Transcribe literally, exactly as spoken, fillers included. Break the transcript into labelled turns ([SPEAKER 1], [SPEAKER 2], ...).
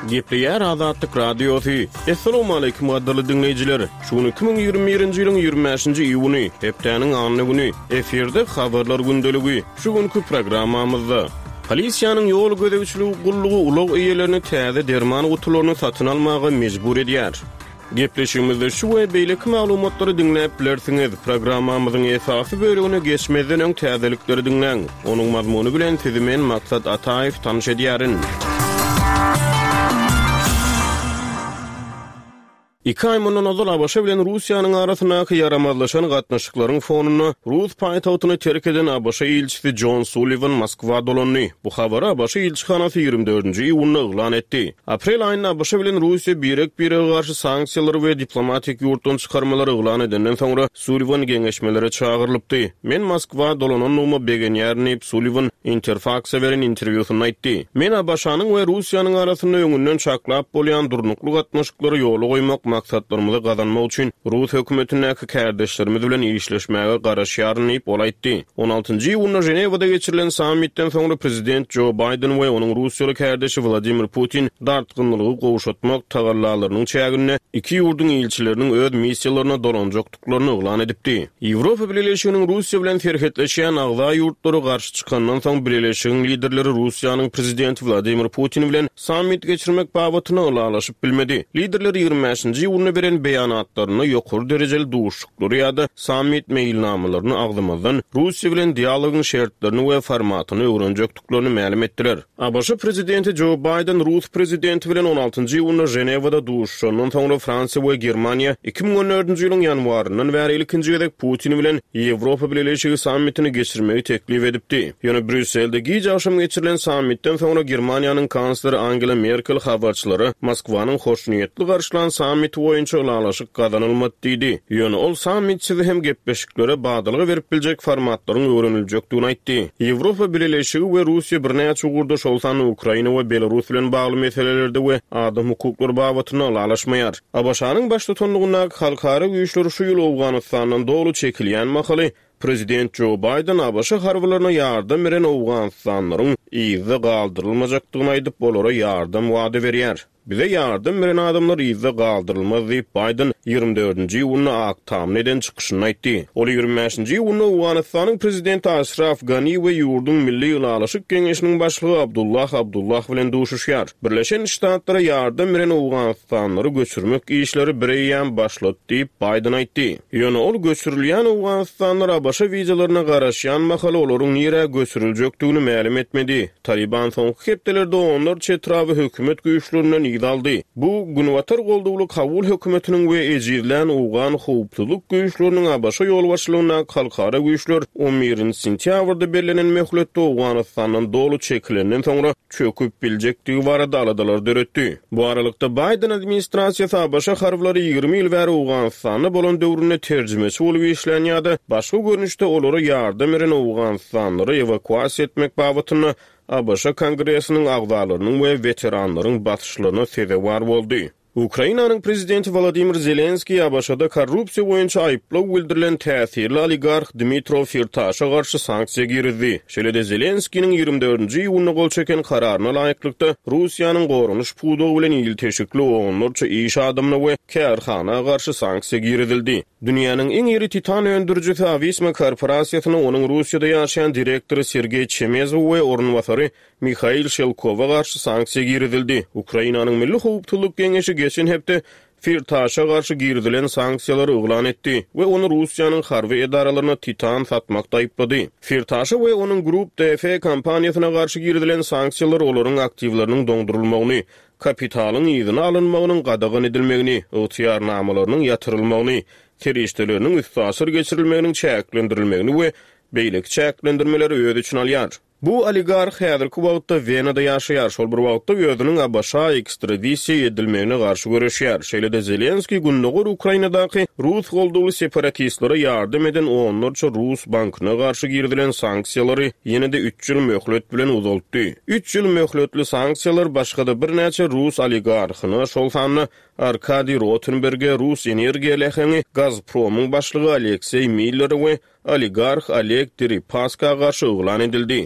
[SPEAKER 1] Gepleyer Azatlyk Radiosu. Assalamu alaykum gaderli dinleyijiler. Şunu iki bin ýygrimi birinji ýylyň ýygrimi beşinji iýuny, hepdeniň anly güni, eferde habarlar gündeligi. Şu günkü programmamyzda polisiýanyň ýol gödäwçiligi gullugy ulug eýelerini täze derman gutularyny satyn almagy mejbur edýär. Gepleşigimizde şu we beýleki maglumatlary dinläp bilersiňiz. Programmamyzyň esasy bölügine geçmeden öň täzelikleri dinleň. Onuň mazmuny bilen sizi men Maksat Ataýew tanyş edýärin. İki ay mundan azal Abaşa bilen Rusiýanyň arasyndaky yaramazlaşan gatnaşyklaryň fonuny Rus paýtagtyny terk eden Abaşa elçisi John Sullivan Moskwa dolany. Bu habary Abaşa elçihanasy ýygrimi dördünji iýuny eglan etdi. Aprel aýynda Abaşa bilen Rusiýa birek birege garşy sanksiýalar we diplomatik ýurtdan çykarmalary eglan edenden soňra Sullivan geňeşmelere çagyrylypdy. Men Moskwa dolanyny begenýärni Sullivan Interfax'a beren interwýusynda aýtdy. Men Abaşanyň we Rusiýanyň arasynda öňünden çaklap bolýan durnukly gatnaşyklary ýoly goýmak maksatlarymyzy gazanmak üçin Rus hökümetiniň kärdeşlerimiz bilen işleşmäge garaşýaryny bolaýtdy. on altynji iýunda Jenewada geçirilen sammitden soňra prezident Joe Biden we onuň Russiýaly kärdeşi Vladimir Putin dartgynlygy gowşatmak tagallalarynyň çägine iki ýurdun elçileriniň öz missiýalaryna dolanjakdyklaryny eglan edipdi. Ýewropa Birleşiginiň Russiýa bilen ferhetleşýän agza ýurtlary garşy çykandan soň Birleşigiň liderleri Russiýanyň prezidenti Vladimir Putin bilen sammit geçirmek babatyna ulalaşyp bilmedi. Liderler ýygrimi beşinji ýylyny beren beýanatlaryny ýokary derejeli duşuklary ýa-da sammit meýilnamalaryny agdymazdan Russiýa bilen dialogyň şertlerini we formatyny öwrenjekdiklaryny ma'lum etdiler. Abaşa prezidenti Joe Biden Rus prezidenti bilen on altynji iýunda Jenewada duşuşandan soňra Fransiýa we Germaniýa iki bin on dördünji ýylyň ýanwarynyň bäri ilkinji gedek Putin bilen Ýewropa Birleşigi sammitini geçirmegi teklip edipdi. Ýöne Brüsselde giýje akşam geçirilen sammitden soňra Germaniýanyň kansleri Angela Merkel habarçylary Moskwanyň hoşnuýetli garşylan sammit boýunça ulalaşyk gazanylmady diýdi. Ýöne ol sammit sizi hem gepleşiklere badylygy berip biljek formatlaryň öwreniljakdygyny aýtdy. Ýewropa Birleşigi we Russiýa birnäçe ugurda şolsany Ukraina we Belarus bilen bagly meselelerde we adam hukuklary babatyna ulalaşmaýar. Abaşanyň başlatanlygyna halkara güýçleri şu ýyl Awganystandan dolu çekilýän mahaly Prezident Joe Biden Abaşa harbylaryna ýardam beren Awganystanlaryň ýyzy galdyrylmajakdygyny aýdyp bolara ýardam wada berýär. Bize yardım beren adamlar ýyzy galdyrylmaz diýip Biden ýygrimi dördünji iýuny aktam neden çykyşyny aýtdy. Ol ýygrimi beşinji iýuny Awganystanyň prezidenti Ashraf Ghani we ýurdun milli ulalaşyk geňeşiniň başlygy Abdullah Abdullah bilen duşuşýar. Birleşen Ştatlara yardım beren Awganystanlary göçürmek işleri bireýän başlady diýip Biden aýtdy. Ýöne ol göçürilýän Awganystanlar Abaşa wizalarına garaşýan mahaly olaryň nire göçüriljekdigini ma'lum etmedi. Taliban soňky hepdelerde onlar çetrawy hökümet güýçlerinden daldy. Bu Günwatar goldugly Kabul hökümetiniň we ejirlen Awgan howpsuzlyk güýçleriniň Abaşa ýolbaşçylygyna halkara güýçler on birinji sentýabrda berlenen möhletde Awganystanyň dolu çekilenden soňra çöküp biljekdigi barada aladalar döretdi. Bu aralykda Biden administrasiýasy Abaşa harbylary ýygrimi ýyl bäri Awganystanyň bolan döwrüne terjimesi bolup işlenýärdi. Başga görnüşde olary ýardam beren Awganystanlary evakuasiýa etmek babatyna Abaşa Kongressiniň agzalarynyň we veteranlaryň batyşlaryna sebäp boldy. Ukrainanyň prezidenti Volodymyr Zelenski Abaşada korrupsiýa boýunça aýplaw bildirilen täsirli oligark Dmitro Firtasha garşy sanksiýa girdi. Şeýle-de Zelenskiň ýygrimi dördünji iýuny gol çeken kararyna laýyklykda Russiýanyň gorunuş pudowy bilen ýyl teşikli onlarça iş adamyna we kärhana garşy sanksiýa girdildi. Dünýäniň iň iri titan öndürjüsi Avisma korporasiýasynyň onuň Russiýada ýaşaýan direktory Sergey Chemezow we ornwasary Mikhail Shelkowa garşy sanksiýa girdildi. Ukrainanyň milli howpsuzlyk geňeşi geçen hepde Firtasha garşy girdilen sanksiýalary eglan etdi we ony Russiýanyň harby edaralaryna titan satmakda aýplady. Firtasha we onuň Grup D F kompaniýasyna garşy girdilen sanksiýalar olaryň aktivlarynyň doňdurulmagyny, kapitalyň ýygyny alynmagynyň gadagan edilmegini, ygtyýarnamalarynyň ýatyrylmagyny, terişdeleriniň üstü geçirilmeginiň çäklendirilmegini we beýleki çäklendirmeleri öz üçin alýar. Bu oligark häzirki wagtda Venada ýaşaýar, şol bir wagtda özüniň Abaşa ekstradisiýa edilmegine garşy görüşýär. Şeýle-de Zelenski gündogur Ukrainadaky Rus goldugly separatistlere ýardam eden onlarça Rus bankyna garşy girdilen sanksiýalary ýene-de üç ýyl möhlet bilen uzaltdy. üç ýyl möhletli sanksiýalar başga-da birnäçe Rus oligarkyna, şol sanly Arkady Rotenberg'e, Rus energiýa lehini Gazpromyň başlygy Aleksey Miller we oligark Oleg Deripaska garşy eglan edildi.